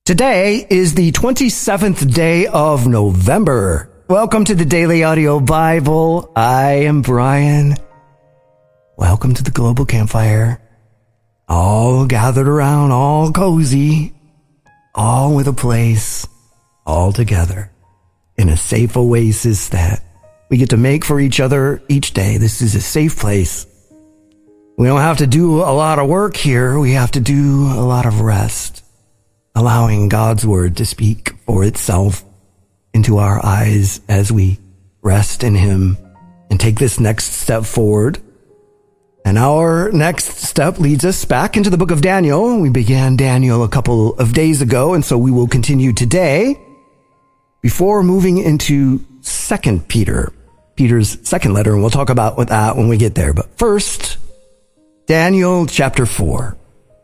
Today is the 27th day of November. Welcome to the Daily Audio Bible. I am Brian. Welcome to the Global Campfire. All gathered around, all cozy, all with a place, all together in a safe oasis that we get to make for each other each day. This is a safe place. We don't have to do a lot of work here. We have to do a lot of rest, allowing God's word to speak for itself into our eyes as we rest in Him and take this next step forward. And our next step leads us back into the book of Daniel. We began Daniel a couple of days ago, and so we will continue today before moving into 2 Peter, Peter's second letter, and we'll talk about that when we get there. But first, Daniel chapter 4.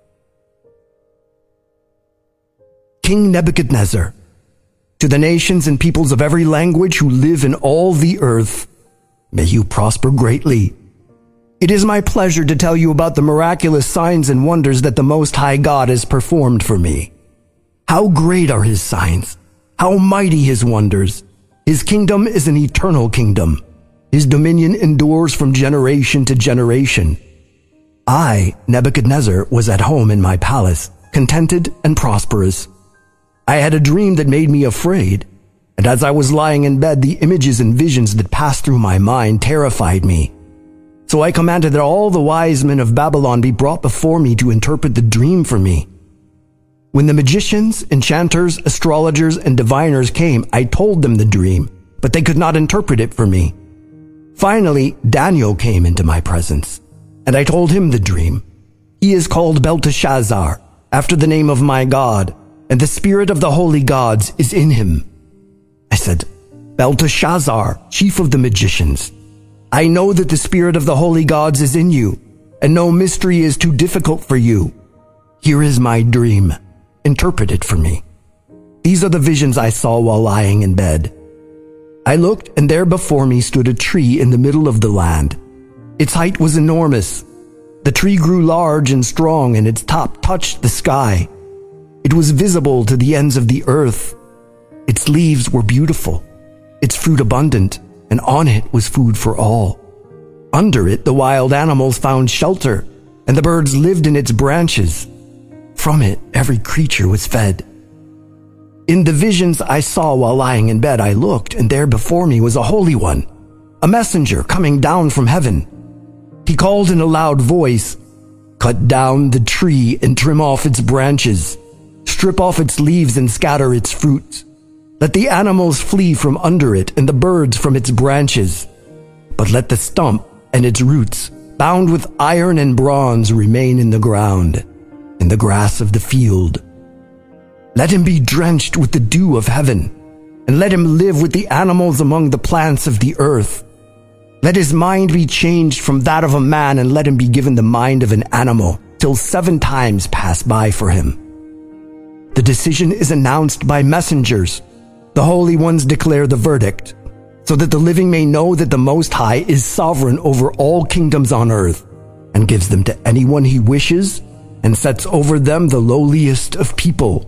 King Nebuchadnezzar, to the nations and peoples of every language who live in all the earth, may you prosper greatly. It is my pleasure to tell you about the miraculous signs and wonders that the Most High God has performed for me. How great are His signs! How mighty His wonders! His kingdom is an eternal kingdom. His dominion endures from generation to generation. I, Nebuchadnezzar, was at home in my palace, contented and prosperous. I had a dream that made me afraid, and as I was lying in bed, the images and visions that passed through my mind terrified me. So I commanded that all the wise men of Babylon be brought before me to interpret the dream for me. When the magicians, enchanters, astrologers, and diviners came, I told them the dream, but they could not interpret it for me. Finally, Daniel came into my presence, and I told him the dream. He is called Belteshazzar, after the name of my God, and the spirit of the holy gods is in him. I said, Belteshazzar, chief of the magicians, I know that the spirit of the holy gods is in you, and no mystery is too difficult for you. Here is my dream. Interpret it for me. These are the visions I saw while lying in bed. I looked, and there before me stood a tree in the middle of the land. Its height was enormous. The tree grew large and strong, and its top touched the sky. It was visible to the ends of the earth. Its leaves were beautiful, its fruit abundant, and on it was food for all. Under it the wild animals found shelter, and the birds lived in its branches. From it every creature was fed. In the visions I saw while lying in bed, I looked, and there before me was a holy one, a messenger coming down from heaven. He called in a loud voice, "Cut down the tree and trim off its branches. Strip off its leaves and scatter its fruit. Let the animals flee from under it and the birds from its branches. But let the stump and its roots, bound with iron and bronze, remain in the ground, in the grass of the field. Let him be drenched with the dew of heaven, and let him live with the animals among the plants of the earth. Let his mind be changed from that of a man, and let him be given the mind of an animal, till 7 times pass by for him. The decision is announced by messengers. The holy ones declare the verdict, so that the living may know that the Most High is sovereign over all kingdoms on earth, and gives them to anyone he wishes, and sets over them the lowliest of people.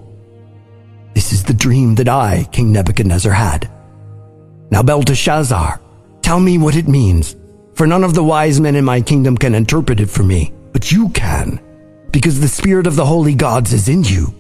This is the dream that I, King Nebuchadnezzar, had. Now, Belteshazzar, tell me what it means, for none of the wise men in my kingdom can interpret it for me, but you can, because the spirit of the holy gods is in you."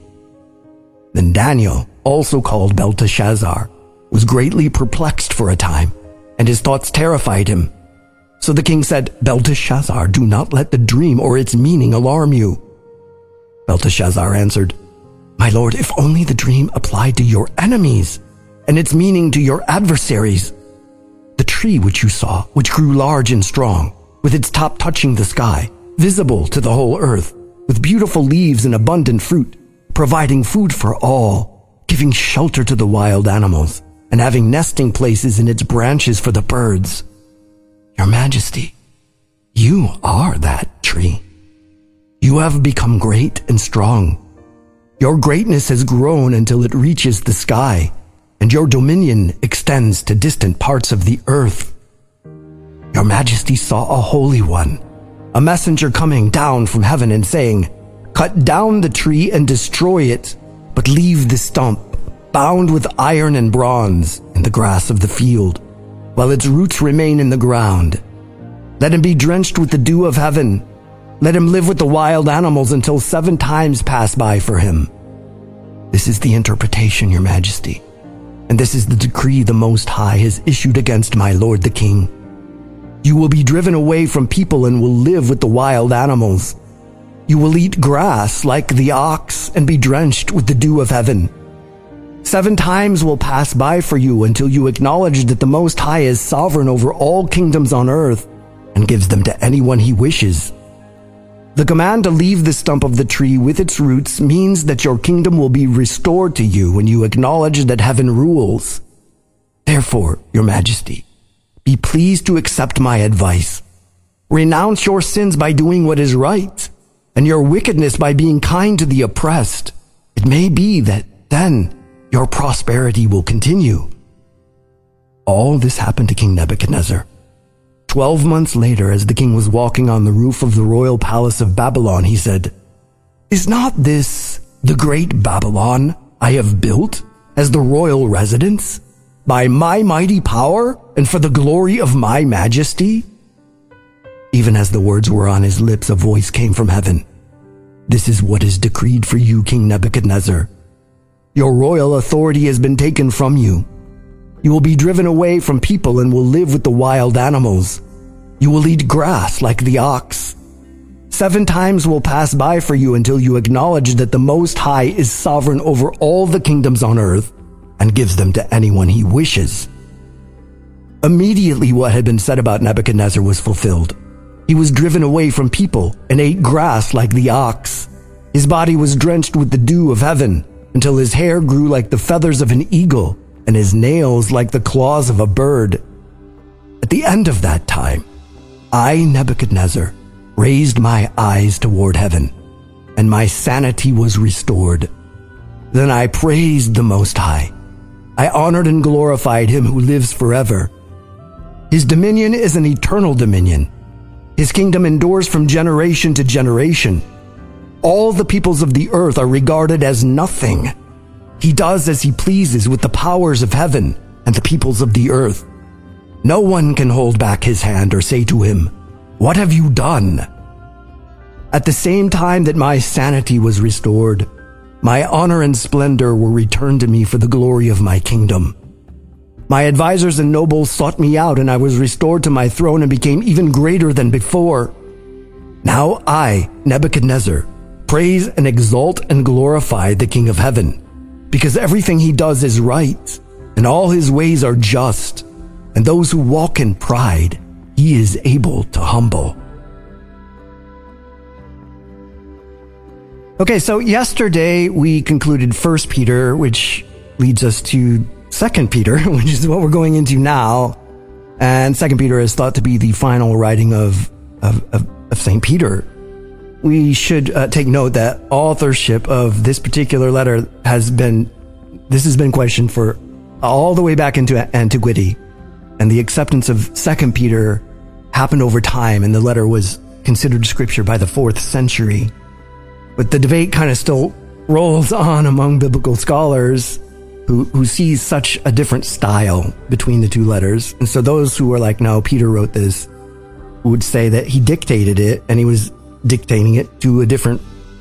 Then Daniel, also called Belteshazzar, was greatly perplexed for a time, and his thoughts terrified him. So the king said, "Belteshazzar, do not let the dream or its meaning alarm you." Belteshazzar answered, "My lord, if only the dream applied to your enemies, and its meaning to your adversaries. The tree which you saw, which grew large and strong, with its top touching the sky, visible to the whole earth, with beautiful leaves and abundant fruit, providing food for all, giving shelter to the wild animals, and having nesting places in its branches for the birds. Your Majesty, you are that tree. You have become great and strong. Your greatness has grown until it reaches the sky, and your dominion extends to distant parts of the earth. Your Majesty saw a holy one, a messenger coming down from heaven and saying, 'Cut down the tree and destroy it, but but leave the stump, bound with iron and bronze, in the grass of the field, while its roots remain in the ground. Let him be drenched with the dew of heaven. Let him live with the wild animals until 7 times pass by for him. This is the interpretation, Your Majesty, and this is the decree the Most High has issued against my lord the king. You will be driven away from people and will live with the wild animals. You will eat grass like the ox and be drenched with the dew of heaven. 7 times will pass by for you until you acknowledge that the Most High is sovereign over all kingdoms on earth and gives them to anyone he wishes. The command to leave the stump of the tree with its roots means that your kingdom will be restored to you when you acknowledge that heaven rules. Therefore, Your Majesty, be pleased to accept my advice. Renounce your sins by doing what is right, and your wickedness by being kind to the oppressed. It may be that then your prosperity will continue. All this happened to King Nebuchadnezzar. 12 months later, as the king was walking on the roof of the royal palace of Babylon, he said, "Is not this the great Babylon I have built as the royal residence by my mighty power and for the glory of my majesty?" Even as the words were on his lips, a voice came from heaven. "This is what is decreed for you, King Nebuchadnezzar. Your royal authority has been taken from you. You will be driven away from people and will live with the wild animals. You will eat grass like the ox. 7 times will pass by for you until you acknowledge that the Most High is sovereign over all the kingdoms on earth and gives them to anyone he wishes." Immediately what had been said about Nebuchadnezzar was fulfilled. He was driven away from people and ate grass like the ox. His body was drenched with the dew of heaven until his hair grew like the feathers of an eagle and his nails like the claws of a bird. At the end of that time, I, Nebuchadnezzar, raised my eyes toward heaven, and my sanity was restored. Then I praised the Most High. I honored and glorified him who lives forever. His dominion is an eternal dominion. His kingdom endures from generation to generation. All the peoples of the earth are regarded as nothing. He does as he pleases with the powers of heaven and the peoples of the earth. No one can hold back his hand or say to him, "What have you done?" At the same time that my sanity was restored, my honor and splendor were returned to me for the glory of my kingdom. My advisors and nobles sought me out, and I was restored to my throne and became even greater than before. Now I, Nebuchadnezzar, praise and exalt and glorify the King of Heaven, because everything he does is right, and all his ways are just, and those who walk in pride, he is able to humble. Okay, so yesterday we concluded 1 Peter, which leads us to 2 Peter, which is what we're going into now. And 2 Peter is thought to be the final writing of St. Peter. We should take note that authorship of this particular letter has been questioned for all the way back into antiquity. And the acceptance of 2 Peter happened over time, and the letter was considered scripture by the 4th century. But the debate kind of still rolls on among biblical scholars who see such a different style between the two letters. And so those who are like, no, Peter wrote this, would say that he dictated it, and he was dictating it to a different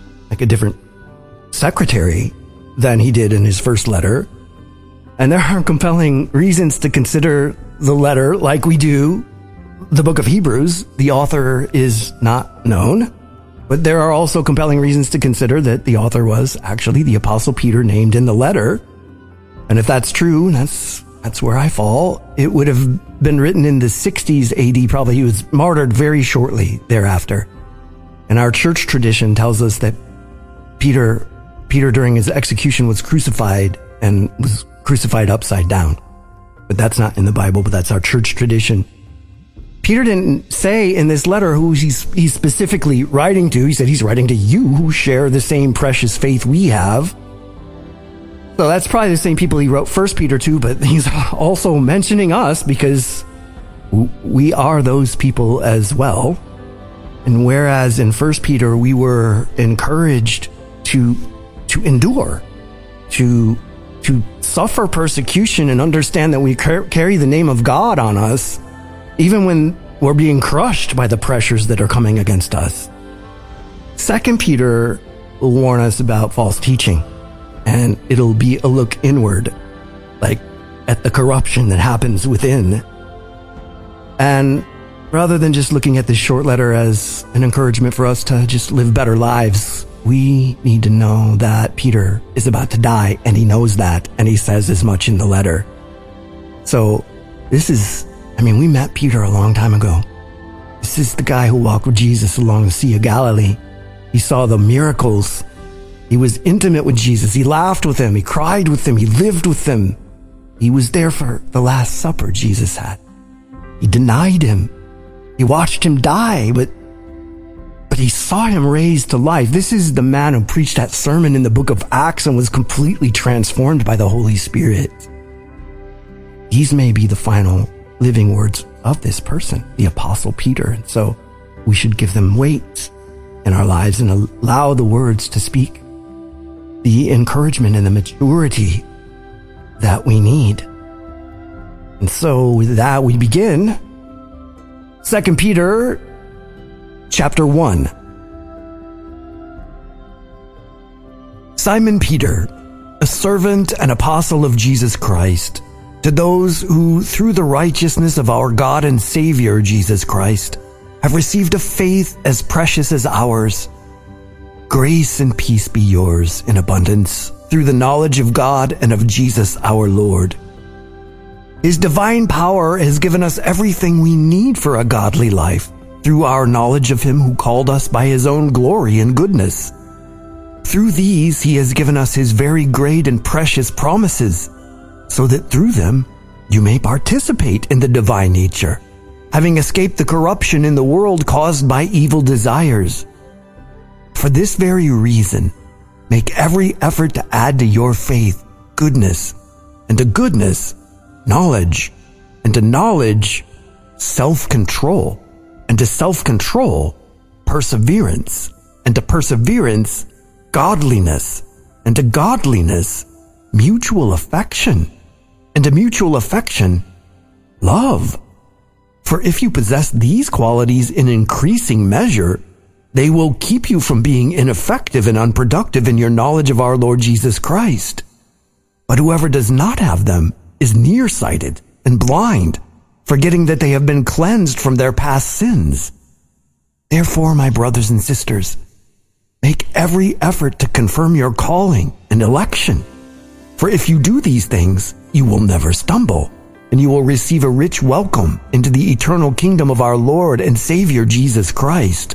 secretary than he did in his first letter. And there are compelling reasons to consider the letter like we do the book of Hebrews. The author is not known, but there are also compelling reasons to consider that the author was actually the Apostle Peter named in the letter. And if that's true, that's where I fall. It would have been written in the 60s AD. Probably he was martyred very shortly thereafter. And our church tradition tells us that Peter during his execution was crucified and was crucified upside down. But that's not in the Bible, but that's our church tradition. Peter didn't say in this letter who he's specifically writing to. He said he's writing to you who share the same precious faith we have. So that's probably the same people he wrote 1 Peter to, but he's also mentioning us because we are those people as well. And whereas in 1 Peter we were encouraged to endure to suffer persecution and understand that we carry the name of God on us, even when we're being crushed by the pressures that are coming against us. 2 Peter will warn us about false teaching, and it'll be a look inward, like at the corruption that happens within. And rather than just looking at this short letter as an encouragement for us to just live better lives, we need to know that Peter is about to die, and he knows that, and he says as much in the letter. So we met Peter a long time ago. This is the guy who walked with Jesus along the Sea of Galilee. He saw the miracles. He was intimate with Jesus. He laughed with him. He cried with him. He lived with him. He was there for the Last Supper Jesus had. He denied him. He watched him die, but he saw him raised to life. This is the man who preached that sermon in the book of Acts and was completely transformed by the Holy Spirit. These may be the final living words of this person, the Apostle Peter. And so we should give them weight in our lives and allow the words to speak the encouragement and the maturity that we need. And so with that, we begin 2 Peter chapter 1. Simon Peter, a servant and apostle of Jesus Christ, to those who, through the righteousness of our God and Savior Jesus Christ, have received a faith as precious as ours, grace and peace be yours in abundance through the knowledge of God and of Jesus our Lord. His divine power has given us everything we need for a godly life through our knowledge of him who called us by his own glory and goodness. Through these he has given us his very great and precious promises, so that through them you may participate in the divine nature, having escaped the corruption in the world caused by evil desires. For this very reason, make every effort to add to your faith goodness, and to goodness, knowledge, and to knowledge, self-control, and to self-control, perseverance, and to perseverance, godliness, and to godliness, mutual affection, and to mutual affection, love. For if you possess these qualities in increasing measure, they will keep you from being ineffective and unproductive in your knowledge of our Lord Jesus Christ. But whoever does not have them is nearsighted and blind, forgetting that they have been cleansed from their past sins. Therefore, my brothers and sisters, make every effort to confirm your calling and election. For if you do these things, you will never stumble, and you will receive a rich welcome into the eternal kingdom of our Lord and Savior Jesus Christ.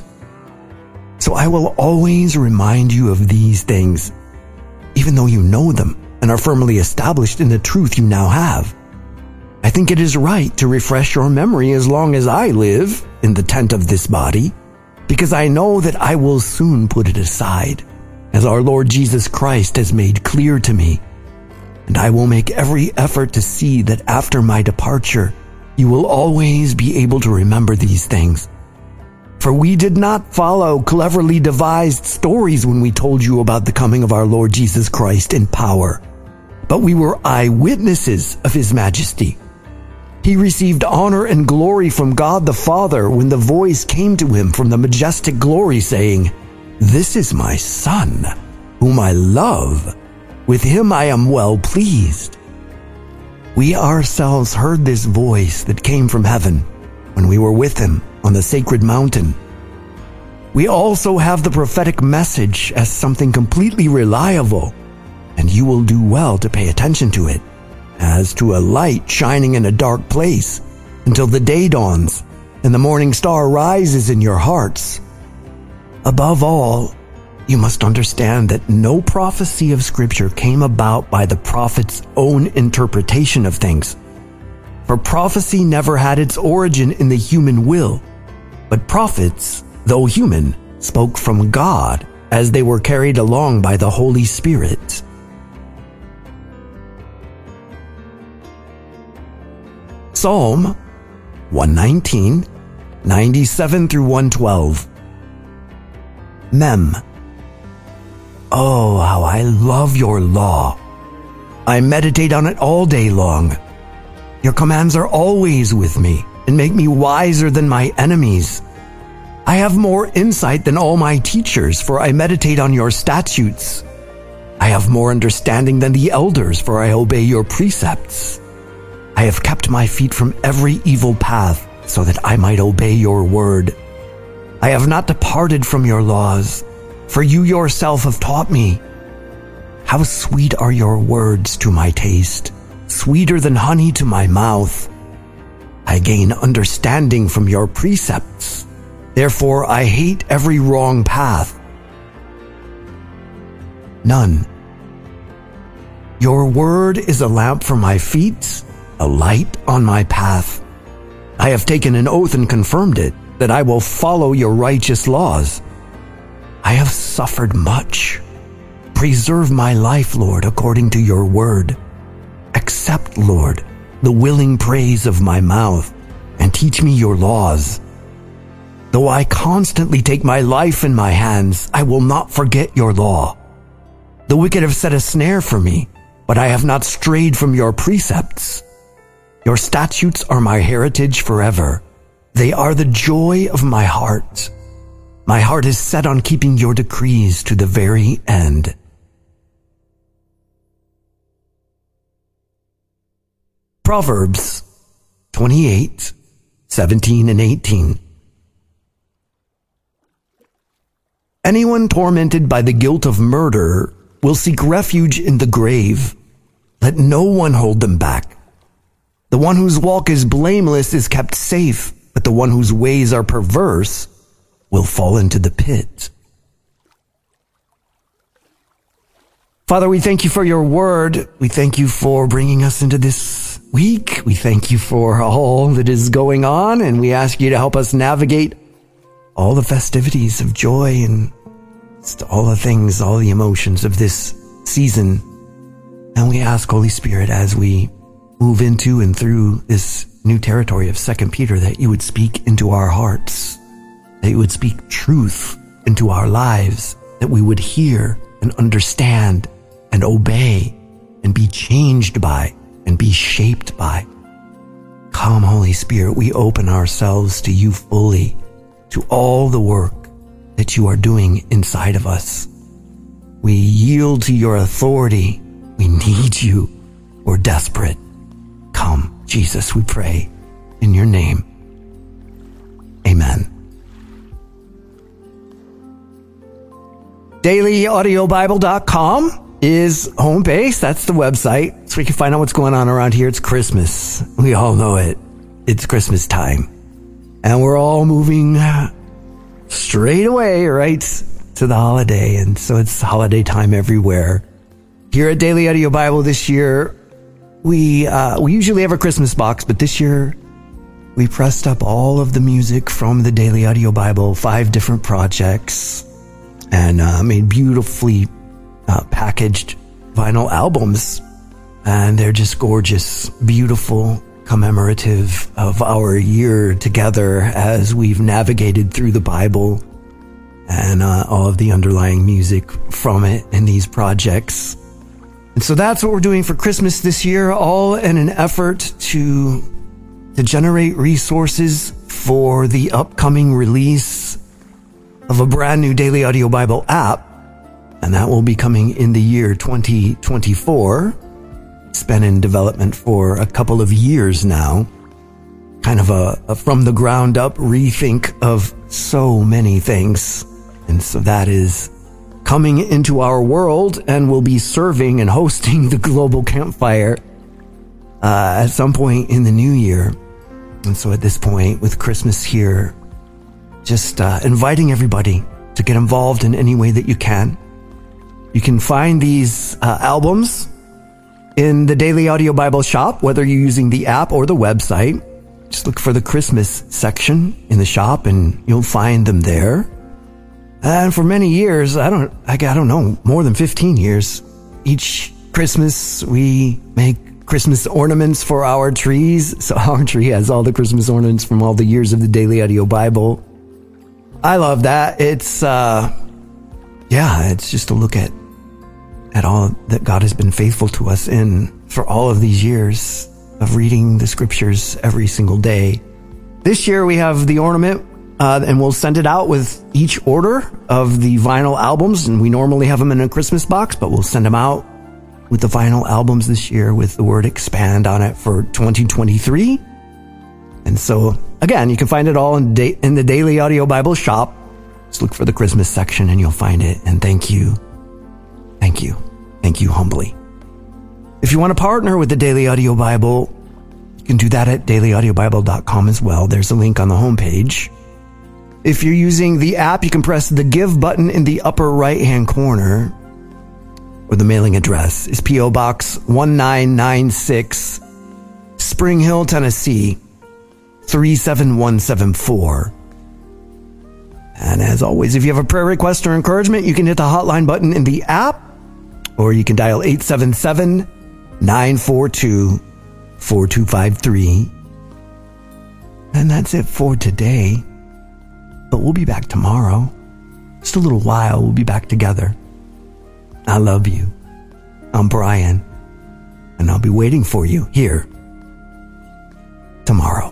So I will always remind you of these things, even though you know them and are firmly established in the truth you now have. I think it is right to refresh your memory as long as I live in the tent of this body, because I know that I will soon put it aside, as our Lord Jesus Christ has made clear to me. And I will make every effort to see that after my departure, you will always be able to remember these things. For we did not follow cleverly devised stories when we told you about the coming of our Lord Jesus Christ in power, but we were eyewitnesses of his majesty. He received honor and glory from God the Father when the voice came to him from the majestic glory saying, "This is my Son, whom I love. With him I am well pleased." We ourselves heard this voice that came from heaven when we were with him on the sacred mountain. We also have the prophetic message as something completely reliable, and you will do well to pay attention to it, as to a light shining in a dark place until the day dawns and the morning star rises in your hearts. Above all, you must understand that no prophecy of Scripture came about by the prophet's own interpretation of things. For prophecy never had its origin in the human will, but prophets, though human, spoke from God as they were carried along by the Holy Spirit. Psalm 119, 97 through 112. Mem. Oh, how I love your law. I meditate on it all day long. Your commands are always with me and make me wiser than my enemies. I have more insight than all my teachers, for I meditate on your statutes. I have more understanding than the elders, for I obey your precepts. I have kept my feet from every evil path, so that I might obey your word. I have not departed from your laws, for you yourself have taught me. How sweet are your words to my taste, sweeter than honey to my mouth. I gain understanding from your precepts. Therefore, I hate every wrong path. None. Your word is a lamp for my feet, a light on my path. I have taken an oath and confirmed it, that I will follow your righteous laws. I have suffered much. Preserve my life, Lord, according to your word. Accept, Lord, the willing praise of my mouth, and teach me your laws. Though I constantly take my life in my hands, I will not forget your law. The wicked have set a snare for me, but I have not strayed from your precepts. Your statutes are my heritage forever. They are the joy of my heart. My heart is set on keeping your decrees to the very end. Proverbs 28:17 and 18. Anyone tormented by the guilt of murder will seek refuge in the grave. Let no one hold them back. The one whose walk is blameless is kept safe, but the one whose ways are perverse will fall into the pit. Father, we thank you for your word. We thank you for bringing us into this week. We thank you for all that is going on, and we ask you to help us navigate all the festivities of joy and all the things, all the emotions of this season. And we ask, Holy Spirit, as we move into and through this new territory of 2 Peter, that you would speak into our hearts, that you would speak truth into our lives, that we would hear and understand and obey and be changed by and be shaped by. Come, Holy Spirit, we open ourselves to you fully, to all the work that you are doing inside of us. We yield to your authority. We need you. We're desperate. Come, Jesus, we pray in your name. Amen. DailyAudioBible.com is home base. That's the website. So we can find out what's going on around here. It's Christmas. We all know it. It's Christmas time. And we're all moving straight away, right, to the holiday. And so it's holiday time everywhere. Here at Daily Audio Bible this year, we usually have a Christmas box, but this year we pressed up all of the music from the Daily Audio Bible, 5 different projects, and made beautifully packaged vinyl albums. And they're just gorgeous, beautiful, commemorative of our year together as we've navigated through the Bible and all of the underlying music from it in these projects. And so that's what we're doing for Christmas this year, all in an effort to generate resources for the upcoming release of a brand new Daily Audio Bible app. And that will be coming in the year 2024. It's been in development for a couple of years now. Kind of a from the ground up rethink of so many things. And so that is coming into our world and will be serving and hosting the Global Campfire at some point in the new year. And so at this point, with Christmas here, just inviting everybody to get involved in any way that you can. You can find these albums in the Daily Audio Bible shop, whether you're using the app or the website. Just look for the Christmas section in the shop and you'll find them there. And for many years, I don't know, more than 15 years, each Christmas we make Christmas ornaments for our trees. So our tree has all the Christmas ornaments from all the years of the Daily Audio Bible. I love that. It's just to look at at all that God has been faithful to us in for all of these years of reading the scriptures every single day. This year we have the ornament, and we'll send it out with each order of the vinyl albums. And we normally have them in a Christmas box, but we'll send them out with the vinyl albums this year with the word expand on it for 2023. And so, again, you can find it all in the Daily Audio Bible shop. Just look for the Christmas section and you'll find it. And thank you. Thank you. Thank you humbly. If you want to partner with the Daily Audio Bible, you can do that at dailyaudiobible.com as well. There's a link on the homepage. If you're using the app, you can press the Give button in the upper right-hand corner, or the mailing address is P.O. Box 1996, Spring Hill, Tennessee, 37174. And as always, if you have a prayer request or encouragement, you can hit the hotline button in the app, or you can dial 877-942-4253. And that's it for today. But we'll be back tomorrow. Just a little while, we'll be back together. I love you. I'm Brian, and I'll be waiting for you here tomorrow.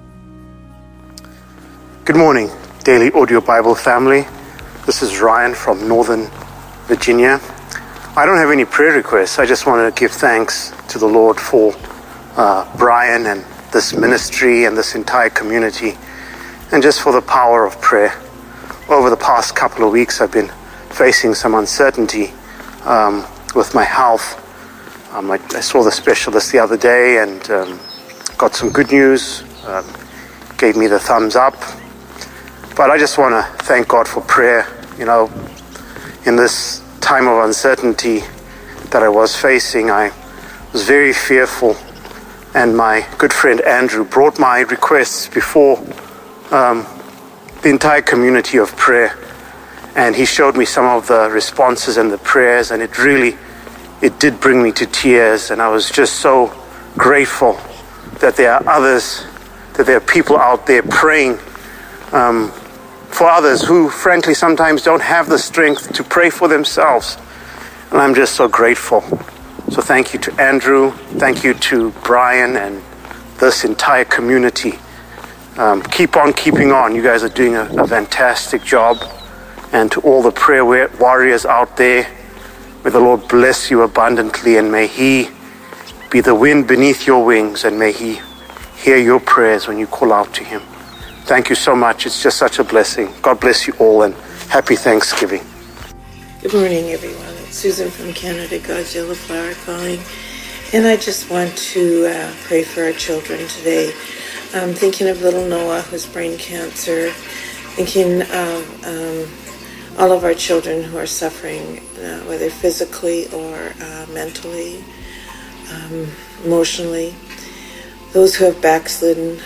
Good morning, Daily Audio Bible family. This is Ryan from Northern Virginia. I don't have any prayer requests. I just want to give thanks to the Lord for Brian and this ministry and this entire community, and just for the power of prayer. Over the past couple of weeks, I've been facing some uncertainty with my health. I saw the specialist the other day and got some good news, gave me the thumbs up. But I just want to thank God for prayer. You know, in this time of uncertainty that I was facing, I was very fearful. And my good friend Andrew brought my requests before the entire community of prayer. And he showed me some of the responses and the prayers, and it did bring me to tears. And I was just so grateful that there are others, that there are people out there praying for others who, frankly, sometimes don't have the strength to pray for themselves. And I'm just so grateful. So thank you to Andrew, thank you to Brian and this entire community. Keep on keeping on. You guys are doing a fantastic job. And to all the prayer warriors out there, may the Lord bless you abundantly, and may He be the wind beneath your wings, and may He hear your prayers when you call out to Him. Thank you so much. It's just such a blessing. God bless you all, and happy Thanksgiving. Good morning, everyone. It's Susan from Canada, God's Yellow Flower calling. And I just want to pray for our children today. I'm thinking of little Noah, who's brain cancer, thinking of all of our children who are suffering, whether physically or mentally, emotionally, those who have backslidden,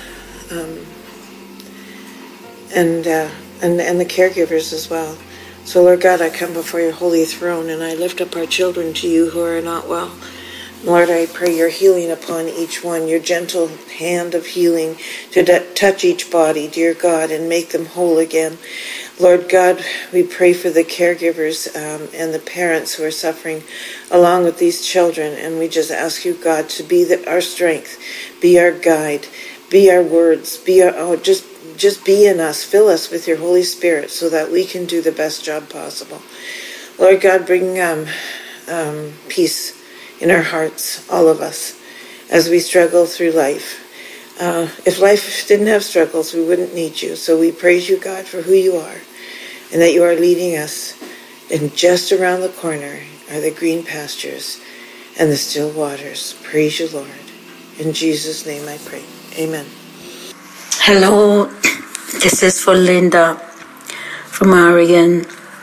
and the caregivers as well. So, Lord God, I come before your holy throne, and I lift up our children to you who are not well. Lord, I pray your healing upon each one, your gentle hand of healing to touch each body, dear God, and make them whole again. Lord God, we pray for the caregivers and the parents who are suffering along with these children, and we just ask you, God, to be our strength, be our guide, be our words, be our just be in us, fill us with your Holy Spirit so that we can do the best job possible. Lord God, bring peace in our hearts, all of us, as we struggle through life. If life didn't have struggles, we wouldn't need you. So we praise you, God, for who you are, and that you are leading us. And just around the corner are the green pastures and the still waters. Praise you, Lord. In Jesus' name I pray. Amen. Hello, this is for Linda from Oregon.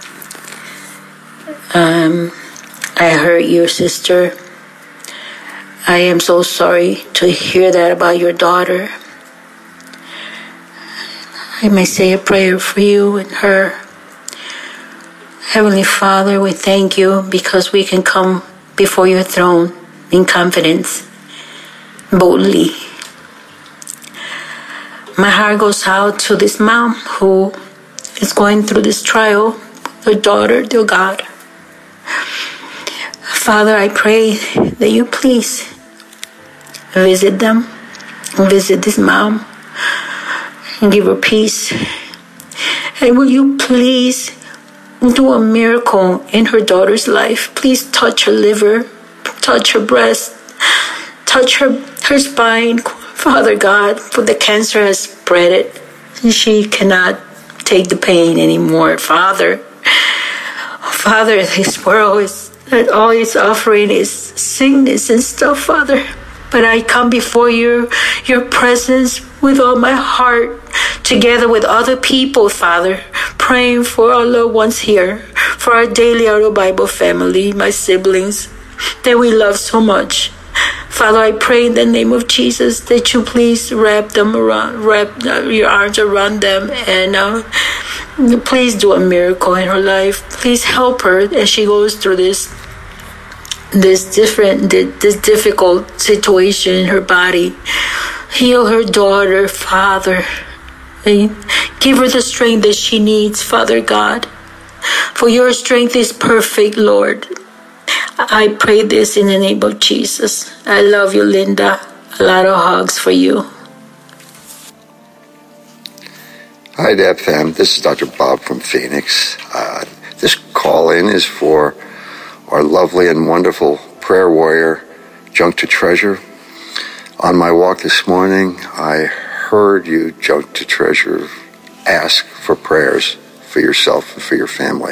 I heard your sister. I am so sorry to hear that about your daughter. I may say a prayer for you and her. Heavenly Father, we thank you because we can come before your throne in confidence, boldly. My heart goes out to this mom who is going through this trial, her daughter, dear God. Father, I pray that you please visit them, visit this mom, and give her peace. And will you please do a miracle in her daughter's life? Please touch her liver, touch her breast, touch her spine, Father God, for the cancer has spread it, and she cannot take the pain anymore, Father. Father, this world is that all it's offering is sickness and stuff, Father. But I come before your presence with all my heart, together with other people, Father, praying for our loved ones here, for our Daily Audio Bible family, my siblings, that we love so much. Father, I pray in the name of Jesus that you please wrap your arms around them, and please do a miracle in her life. Please help her as she goes through this difficult situation in her body. Heal her daughter, Father. And give her the strength that she needs, Father God. For your strength is perfect, Lord. I pray this in the name of Jesus. I love you, Linda. A lot of hugs for you. Hi, Deb fam. This is Dr. Bob from Phoenix. This call-in is for our lovely and wonderful prayer warrior, Junk to Treasure. On my walk this morning, I heard you, Junk to Treasure, ask for prayers for yourself and for your family.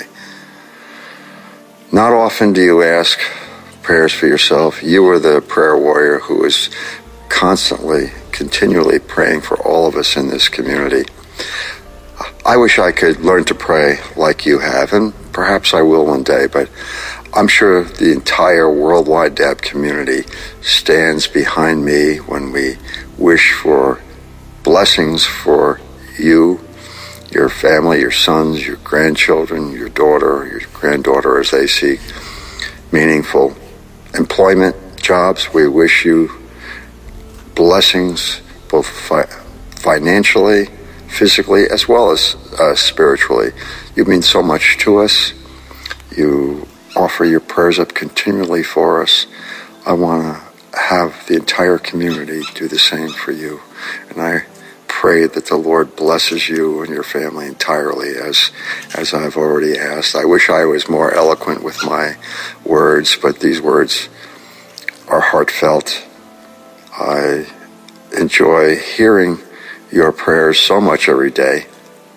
Not often do you ask prayers for yourself. You are the prayer warrior who is constantly, continually praying for all of us in this community. I wish I could learn to pray like you have, and perhaps I will one day, but I'm sure the entire worldwide DAB community stands behind me when we wish for blessings for you, your family, your sons, your grandchildren, your daughter, your granddaughter as they seek meaningful employment, jobs. We wish you blessings both financially, physically, as well as spiritually. You mean so much to us. You offer your prayers up continually for us. I want to have the entire community do the same for you. And I pray that the Lord blesses you and your family entirely as I've already asked. I wish I was more eloquent with my words, but these words are heartfelt. I enjoy hearing your prayers so much every day.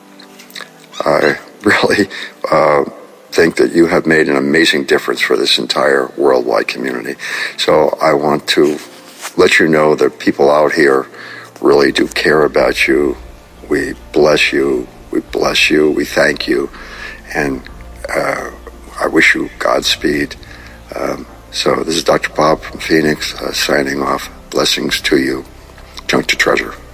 I really think that you have made an amazing difference for this entire worldwide community. So I want to let you know that people out here really do care about you. We bless you. We bless you. We thank you. And I wish you Godspeed. So this is Dr. Bob from Phoenix signing off. Blessings to you. Junk to Treasure.